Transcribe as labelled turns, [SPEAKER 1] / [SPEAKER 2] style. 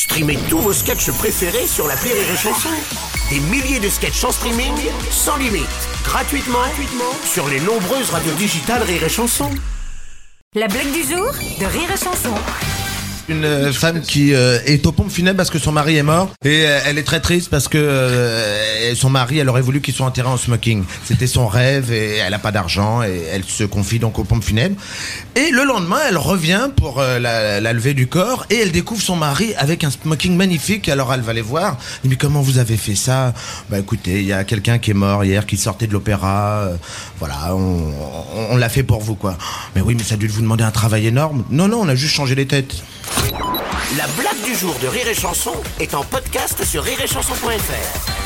[SPEAKER 1] Streamez tous vos sketchs préférés sur l'appli Rire et Chanson. Des milliers de sketchs en streaming, sans limite, gratuitement sur les nombreuses radios digitales Rire et Chanson.
[SPEAKER 2] La blague du jour de Rire et Chanson.
[SPEAKER 3] Une femme qui est aux pompes funèbres parce que son mari est mort et elle est très triste parce que son mari, elle aurait voulu qu'il soit enterré en smoking. C'était son rêve et elle a pas d'argent et elle se confie donc aux pompes funèbres. Et le lendemain, elle revient pour la levée du corps et elle découvre son mari avec un smoking magnifique. Alors elle va les voir. Elle dit mais comment vous avez fait ça? Bah écoutez, il y a quelqu'un qui est mort hier, qui sortait de l'opéra. Voilà, on l'a fait pour vous quoi. Mais oui, mais ça a dû vous demander un travail énorme. Non, on a juste changé les têtes.
[SPEAKER 1] La blague du jour de Rire et Chanson est en podcast sur rireetchanson.fr.